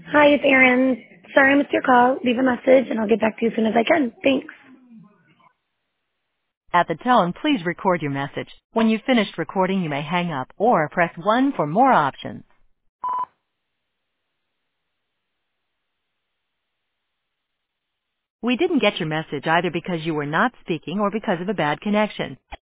Hi, it's Erin. Sorry I missed your call. Leave a message and I'll get back to you as soon as I can. Thanks. At the tone, please record your message. When you've finished recording, you may hang up or press 1 for more options. We didn't get your message either because you were not speaking or because of a bad connection.